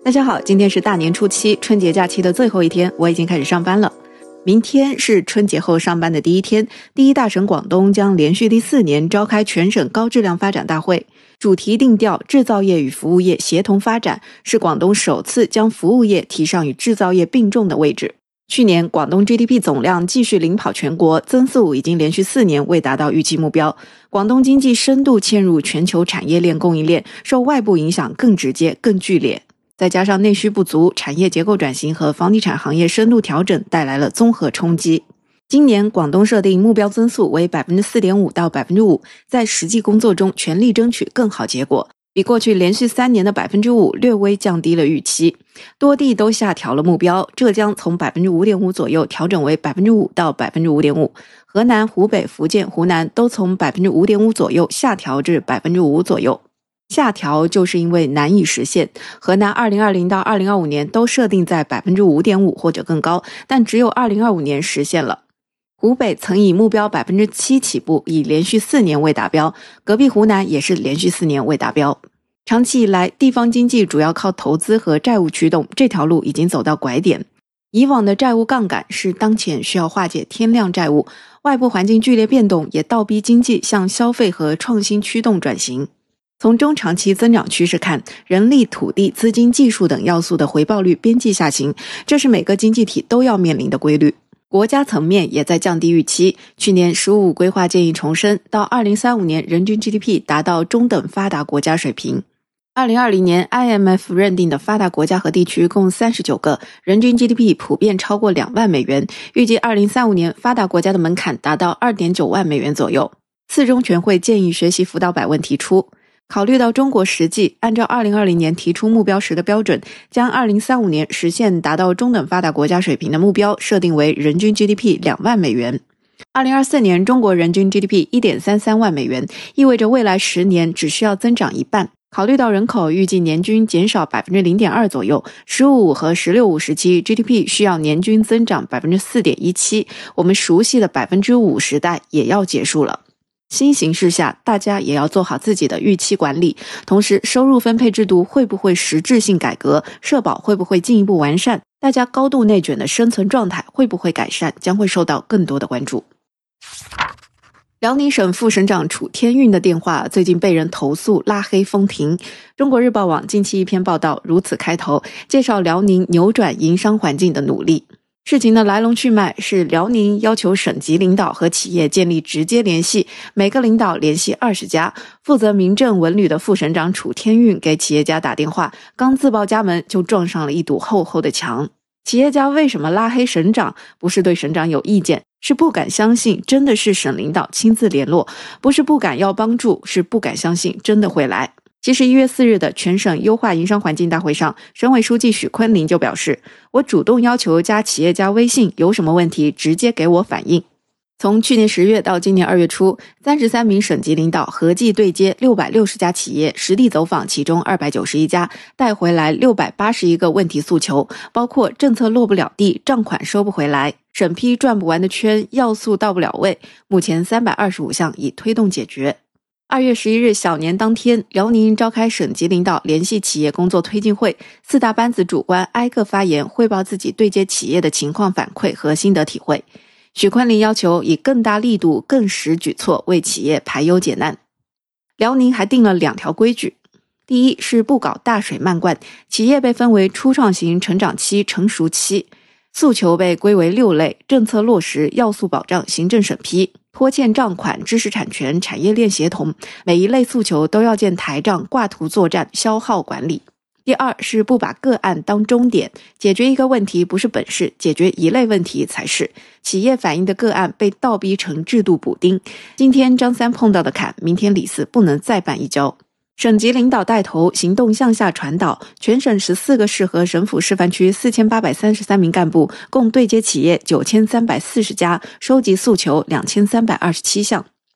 大家好，今天是大年初七，春节假期的最后一天，我已经开始上班了。明天是春节后上班的第一天，第一大省广东将连续第4年召开全省高质量发展大会，主题定调制造业与服务业协同发展，是广东首次将服务业提上与制造业并重的位置。去年广东 GDP 总量继续领跑全国，增速已经连续4年未达到预期目标。广东经济深度嵌入全球产业链供应链，受外部影响更直接更剧烈，再加上内需不足，产业结构转型和房地产行业深度调整带来了综合冲击。今年广东设定目标增速为 4.5% 到 5%， 在实际工作中全力争取更好结果，比过去连续3年的 5% 略微降低了预期。多地都下调了目标，浙江从 5.5% 左右调整为 5% 到 5.5%， 河南、湖北、福建、湖南都从 5.5% 左右下调至 5% 左右。下调就是因为难以实现，河南2020到2025年都设定在 5.5% 或者更高，但只有2025年实现了。湖北曾以目标 7% 起步，已连续4年未达标，隔壁湖南也是连续4年未达标。长期以来，地方经济主要靠投资和债务驱动，这条路已经走到拐点。以往的债务杠杆是当前需要化解天量债务，外部环境剧烈变动也倒逼经济向消费和创新驱动转型。从中长期增长趋势看，人力、土地、资金、技术等要素的回报率边际下行，这是每个经济体都要面临的规律。国家层面也在降低预期，去年15规划建议重申，到2035年人均 GDP 达到中等发达国家水平。2020年 IMF 认定的发达国家和地区共39个，人均 GDP 普遍超过2万美元，预计2035年发达国家的门槛达到 2.9 万美元左右。4中全会建议学习辅导百问提出，考虑到中国实际，按照2020年提出目标时的标准，将2035年实现达到中等发达国家水平的目标设定为人均 GDP 2万美元。2024年中国人均 GDP 1.33 万美元，意味着未来10年只需要增长一半。考虑到人口预计年均减少 0.2% 左右，15和16时期 GDP 需要年均增长 4.17%， 我们熟悉的 5% 时代也要结束了。新形势下，大家也要做好自己的预期管理，同时收入分配制度会不会实质性改革，社保会不会进一步完善，大家高度内卷的生存状态会不会改善，将会受到更多的关注。辽宁省副省长楚天运的电话最近被人投诉拉黑封停。中国日报网近期一篇报道如此开头，介绍辽宁扭转营商环境的努力。事情的来龙去脉是辽宁要求省级领导和企业建立直接联系，每个领导联系20家。负责民政文旅的副省长楚天运给企业家打电话，刚自报家门就撞上了一堵厚厚的墙。企业家为什么拉黑省长？不是对省长有意见，是不敢相信真的是省领导亲自联络，不是不敢要帮助，是不敢相信真的会来。其实1月4日的全省优化营商环境大会上，省委书记许昆林就表示，我主动要求加企业家微信，有什么问题直接给我反映。从去年10月到今年2月初，33名省级领导合计对接660家企业，实地走访其中291家，带回来681个问题诉求，包括政策落不了地，账款收不回来，审批转不完的圈，要素到不了位，目前325项已推动解决。2月11日小年当天，辽宁召开省级领导联系企业工作推进会，4大班子主官挨个发言，汇报自己对接企业的情况反馈和心得体会。许昆林要求以更大力度、更实举措为企业排忧解难。辽宁还定了2条规矩，第一是不搞大水漫灌，企业被分为初创型、成长期、成熟期，诉求被归为6类：政策落实、要素保障、行政审批、拖欠账款、知识产权、产业链协同，每一类诉求都要建台账、挂图作战、消耗管理。第二是不把个案当终点，解决一个问题不是本事，解决一类问题才是。企业反映的个案被倒逼成制度补丁，今天张三碰到的坎，明天李四不能再办一跤。省级领导带头，行动向下传导，全省14个市和省府示范区4833名干部共对接企业9340家，收集诉求2327项。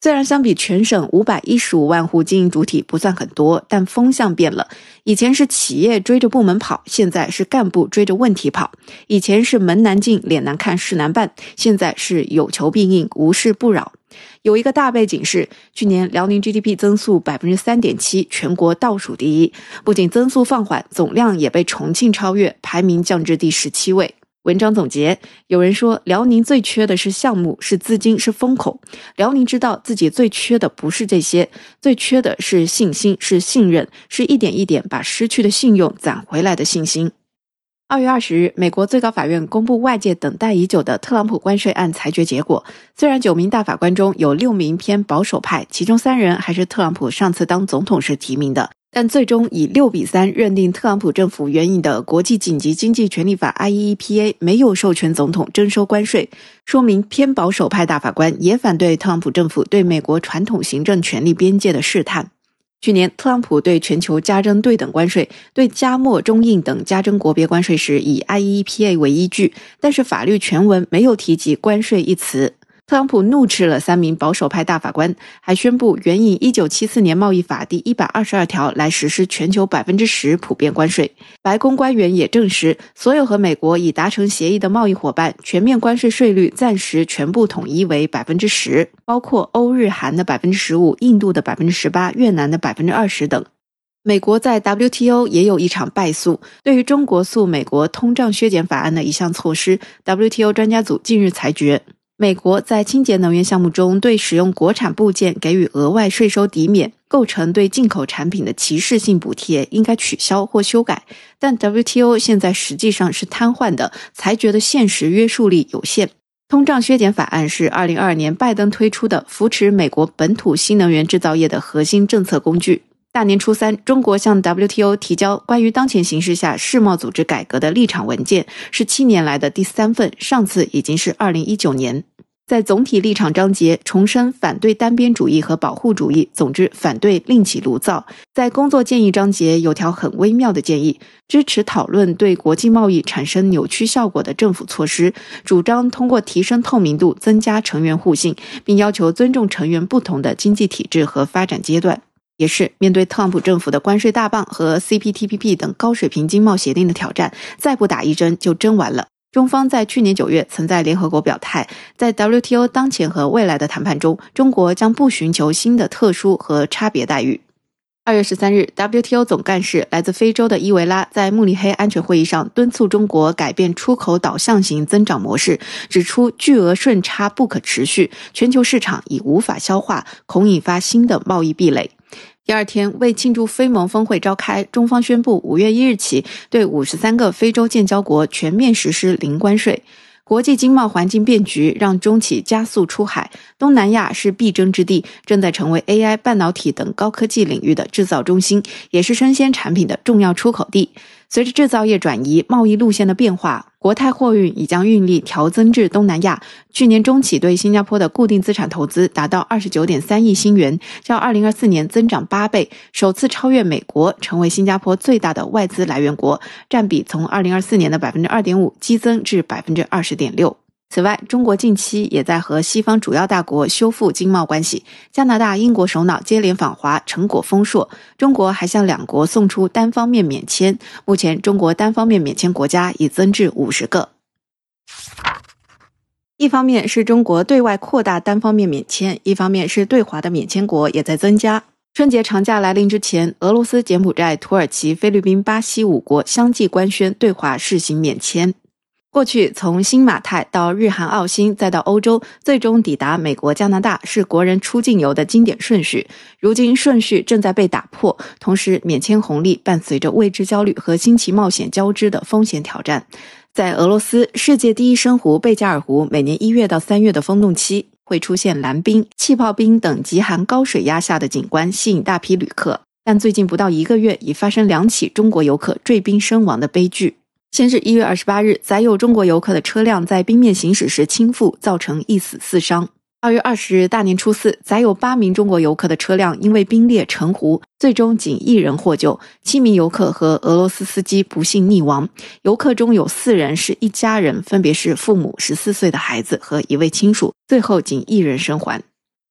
虽然相比全省515万户经营主体不算很多，但风向变了。以前是企业追着部门跑，现在是干部追着问题跑。以前是门难进，脸难看，事难办，现在是有求必应，无事不扰。有一个大背景是，去年辽宁 GDP 增速 3.7%， 全国倒数第一。不仅增速放缓，总量也被重庆超越，排名降至第17位。文章总结，有人说辽宁最缺的是项目，是资金，是风口。辽宁知道自己最缺的不是这些，最缺的是信心，是信任，是一点一点把失去的信用攒回来的信心。2月20日，美国最高法院公布外界等待已久的特朗普关税案裁决结果。虽然9名大法官中有6名偏保守派，其中3人还是特朗普上次当总统时提名的，但最终以6-3认定特朗普政府援引的国际紧急经济权利法 IEEPA 没有授权总统征收关税，说明偏保守派大法官也反对特朗普政府对美国传统行政权力边界的试探。去年，特朗普对全球加征对等关税，对加墨、中印等加征国别关税时以 IEEPA 为依据，但是法律全文没有提及关税一词。特朗普怒斥了3名保守派大法官，还宣布援引1974年贸易法第122条来实施全球 10% 普遍关税。白宫官员也证实，所有和美国已达成协议的贸易伙伴，全面关税税率暂时全部统一为 10%， 包括欧日韩的 15%、印度的 18%、越南的 20% 等。美国在 WTO 也有一场败诉，对于中国诉美国通胀削减法案的一项措施， WTO 专家组近日裁决，美国在清洁能源项目中对使用国产部件给予额外税收抵免，构成对进口产品的歧视性补贴，应该取消或修改。但 WTO 现在实际上是瘫痪的，裁决的现实约束力有限。通胀削减法案是2022年拜登推出的扶持美国本土新能源制造业的核心政策工具。大年初3，中国向 WTO 提交关于当前形势下世贸组织改革的立场文件，是7年来的第3份，上次已经是2019年。在总体立场章节重申反对单边主义和保护主义，总之反对另起炉灶。在工作建议章节有条很微妙的建议，支持讨论对国际贸易产生扭曲效果的政府措施，主张通过提升透明度增加成员互信，并要求尊重成员不同的经济体制和发展阶段。也是面对特朗普政府的关税大棒和 CPTPP 等高水平经贸协定的挑战，再不打一针就真完了。中方在去年9月曾在联合国表态，在 WTO 当前和未来的谈判中，中国将不寻求新的特殊和差别待遇。2月13日 WTO 总干事来自非洲的伊维拉在慕尼黑安全会议上敦促中国改变出口导向型增长模式，指出巨额顺差不可持续，全球市场已无法消化，恐引发新的贸易壁垒。第二天，为庆祝非盟峰会召开，中方宣布5月1日起对53个非洲建交国全面实施零关税。国际经贸环境变局让中企加速出海，东南亚是必争之地，正在成为 AI、半导体等高科技领域的制造中心，也是生鲜产品的重要出口地。随着制造业转移、贸易路线的变化，国泰货运已将运力调增至东南亚。去年中企对新加坡的固定资产投资达到 29.3 亿新元，较2024年增长8倍，首次超越美国，成为新加坡最大的外资来源国，占比从2024年的 2.5% 激增至 20.6%。此外，中国近期也在和西方主要大国修复经贸关系，加拿大、英国首脑接连访华，成果丰硕。中国还向两国送出单方面免签，目前中国单方面免签国家已增至50个。一方面是中国对外扩大单方面免签，一方面是对华的免签国也在增加。春节长假来临之前，俄罗斯、柬埔寨、土耳其、菲律宾、巴西5国相继官宣对华试行免签。过去从新马泰到日韩澳新再到欧洲，最终抵达美国加拿大是国人出境游的经典顺序，如今顺序正在被打破，同时免签红利伴随着未知焦虑和新奇冒险交织的风险挑战。在俄罗斯，世界第一深湖贝加尔湖每年1月到3月的风冻期会出现蓝冰、气泡冰等极寒高水压下的景观，吸引大批旅客，但最近不到1个月已发生2起中国游客坠冰身亡的悲剧。先是1月28日，载有中国游客的车辆在冰面行驶时倾覆，造成1死4伤。2月20日大年初4，载有8名中国游客的车辆因为冰裂沉湖，最终仅1人获救，7名游客和俄罗斯司机不幸溺亡。游客中有4人是一家人，分别是父母、14岁的孩子和一位亲属，最后仅1人生还。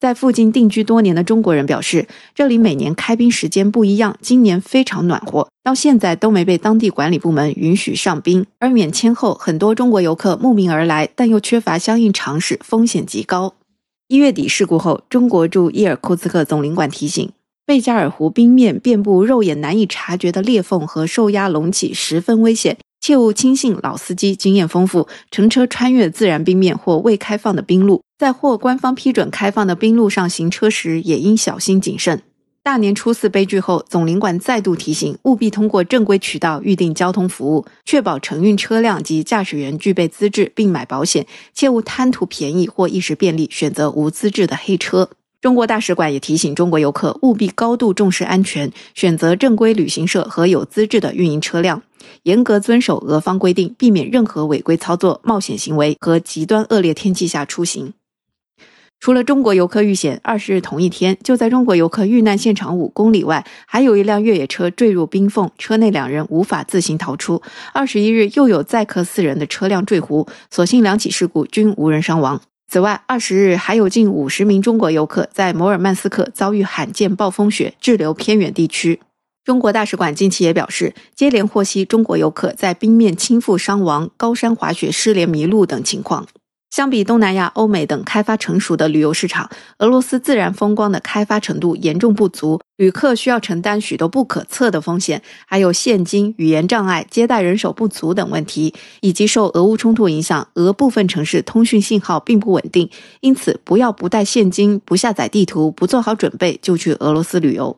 在附近定居多年的中国人表示，这里每年开冰时间不一样，今年非常暖和，到现在都没被当地管理部门允许上冰，而免签后很多中国游客慕名而来，但又缺乏相应常识，风险极高。1月底事故后，中国驻伊尔库茨克总领馆提醒，贝加尔湖冰面遍布肉眼难以察觉的裂缝和受压隆起，十分危险，切勿轻信老司机经验丰富，乘车穿越自然冰面或未开放的冰路，在获官方批准开放的冰路上行车时也应小心谨慎。大年初4悲剧后，总领馆再度提醒，务必通过正规渠道预订交通服务，确保承运车辆及驾驶员具备资质并买保险，切勿贪图便宜或一时便利选择无资质的黑车。中国大使馆也提醒中国游客务必高度重视安全，选择正规旅行社和有资质的运营车辆，严格遵守俄方规定，避免任何违规操作、冒险行为和极端恶劣天气下出行。除了中国游客遇险，20日同一天，就在中国游客遇难现场5公里外，还有一辆越野车坠入冰缝，车内2人无法自行逃出。21日又有载客4人的车辆坠湖，所幸2起事故均无人伤亡。此外，20日还有近50名中国游客在摩尔曼斯克遭遇罕见暴风雪，滞留偏远地区。中国大使馆近期也表示，接连获悉中国游客在冰面倾覆伤亡、高山滑雪失联迷路等情况。相比东南亚、欧美等开发成熟的旅游市场，俄罗斯自然风光的开发程度严重不足，旅客需要承担许多不可测的风险，还有现金、语言障碍、接待人手不足等问题，以及受俄乌冲突影响，俄部分城市通讯信号并不稳定，因此不要不带现金、不下载地图、不做好准备就去俄罗斯旅游。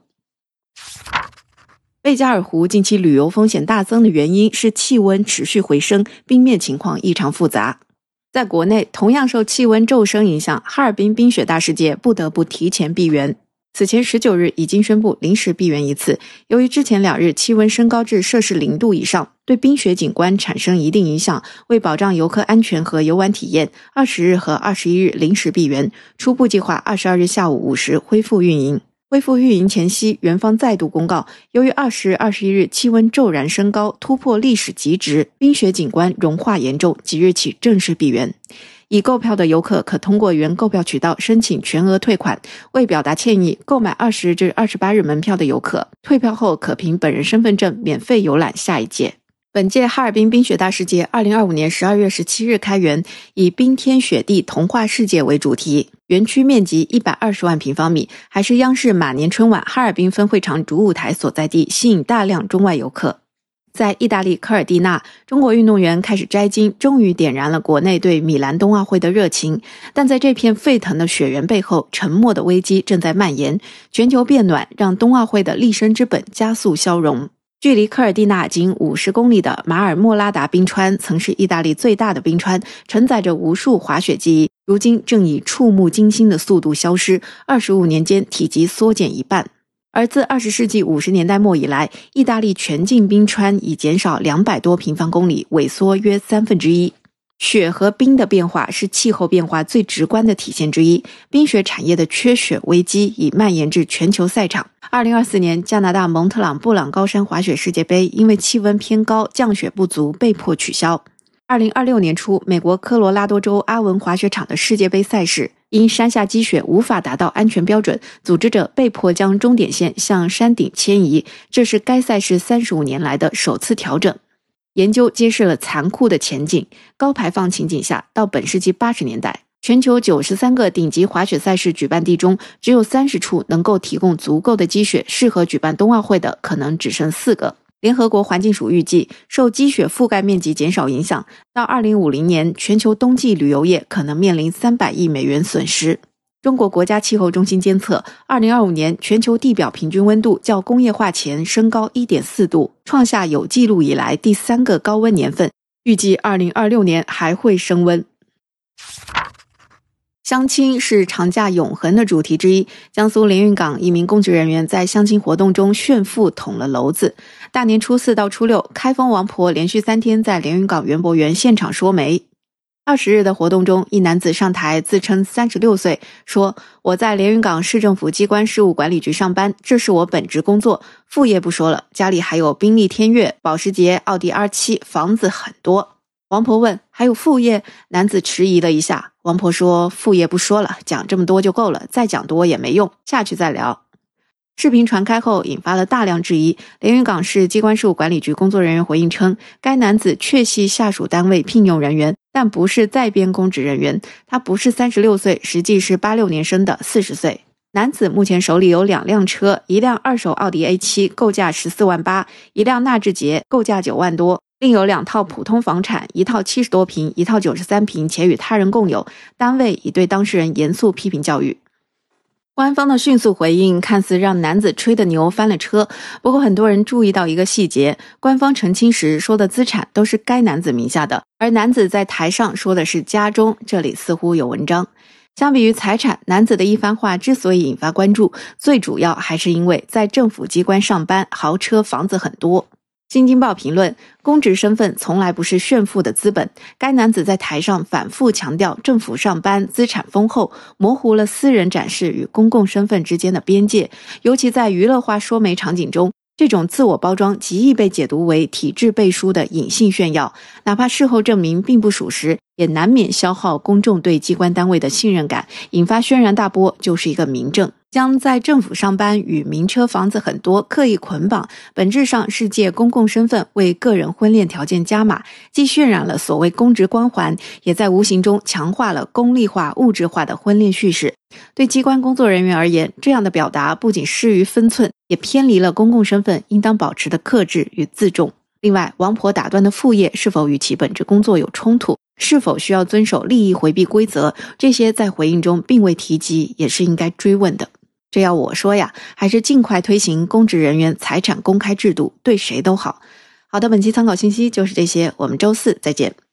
贝加尔湖近期旅游风险大增的原因是气温持续回升，冰面情况异常复杂。在国内，同样受气温骤升影响，哈尔滨冰雪大世界不得不提前闭园。此前19日已经宣布临时闭园一次，由于之前2日气温升高至摄氏0度以上，对冰雪景观产生一定影响，为保障游客安全和游玩体验，20日和21日临时闭园，初步计划22日下午5时恢复运营。恢复运营前夕，园方再度公告，由于20日、21日气温骤然升高，突破历史极值，冰雪景观融化严重，即日起正式闭园。已购票的游客可通过原购票渠道申请全额退款，为表达歉意，购买20日至28日门票的游客，退票后可凭本人身份证免费游览下一届。本届哈尔滨冰雪大世界2025年12月17日开园，以冰天雪地童话世界为主题，园区面积120万平方米，还是央视马年春晚哈尔滨分会场主舞台所在地，吸引大量中外游客。在意大利科尔蒂纳，中国运动员开始摘金，终于点燃了国内对米兰冬奥会的热情。但在这片沸腾的雪原背后，沉默的危机正在蔓延。全球变暖让冬奥会的立身之本加速消融。距离科尔蒂纳仅50公里的马尔莫拉达冰川曾是意大利最大的冰川，承载着无数滑雪记忆，如今正以触目惊心的速度消失，25年间体积缩减一半。而自20世纪50年代末以来，意大利全境冰川已减少200多平方公里，萎缩约1/3。雪和冰的变化是气候变化最直观的体现之一，冰雪产业的缺雪危机已蔓延至全球赛场。2024年加拿大蒙特朗布朗高山滑雪世界杯因为气温偏高，降雪不足，被迫取消。2026年初，美国科罗拉多州阿文滑雪场的世界杯赛事因山下积雪无法达到安全标准，组织者被迫将终点线向山顶迁移，这是该赛事35年来的首次调整。研究揭示了残酷的前景，高排放情景下，到本世纪80年代，全球93个顶级滑雪赛事举办地中，只有30处能够提供足够的积雪，适合举办冬奥会的可能只剩4个。联合国环境署预计，受积雪覆盖面积减少影响，到2050年，全球冬季旅游业可能面临300亿美元损失。中国国家气候中心监测，2025年全球地表平均温度较工业化前升高 1.4 度，创下有记录以来第3个高温年份，预计2026年还会升温。相亲是长假永恒的主题之一，江苏连云港一名公职人员在相亲活动中炫富捅了娄子。大年初4到初6，开封王婆连续3天在连云港园博园现场说媒。20日的活动中，一男子上台自称36岁，说我在连云港市政府机关事务管理局上班，这是我本职工作，副业不说了，家里还有宾利天越、保时捷、奥迪 R7， 房子很多。 王婆问还有副业，男子迟疑了一下。王婆说副业不说了，讲这么多就够了，再讲多也没用，下去再聊。视频传开后引发了大量质疑，连云港市机关事务管理局工作人员回应称，该男子确系下属单位聘用人员，但不是在编公职人员，他不是36岁，实际是86年生的40岁。男子目前手里有2辆车，一辆二手奥迪 A7 购价14万8，一辆纳智捷购价9万多，另有2套普通房产，一套70多平，一套93平，且与他人共有。单位已对当事人严肃批评教育。官方的迅速回应看似让男子吹的牛翻了车，不过很多人注意到一个细节，官方澄清时说的资产都是该男子名下的，而男子在台上说的是家中，这里似乎有文章。相比于财产，男子的一番话之所以引发关注，最主要还是因为在政府机关上班，豪车房子很多。新京报评论，公职身份从来不是炫富的资本，该男子在台上反复强调政府上班资产丰厚，模糊了私人展示与公共身份之间的边界，尤其在娱乐化说媒场景中，这种自我包装极易被解读为体制背书的隐性炫耀，哪怕事后证明并不属实，也难免消耗公众对机关单位的信任感，引发轩然大波，就是一个明证。将在政府上班与名车房子很多刻意捆绑，本质上是借公共身份为个人婚恋条件加码，既渲染了所谓公职光环，也在无形中强化了功利化物质化的婚恋叙事。对机关工作人员而言，这样的表达不仅失于分寸，也偏离了公共身份应当保持的克制与自重。另外，王婆打断的副业是否与其本职工作有冲突，是否需要遵守利益回避规则，这些在回应中并未提及，也是应该追问的。这要我说呀，还是尽快推行公职人员财产公开制度，对谁都好。好的，本期参考信息就是这些，我们周四再见。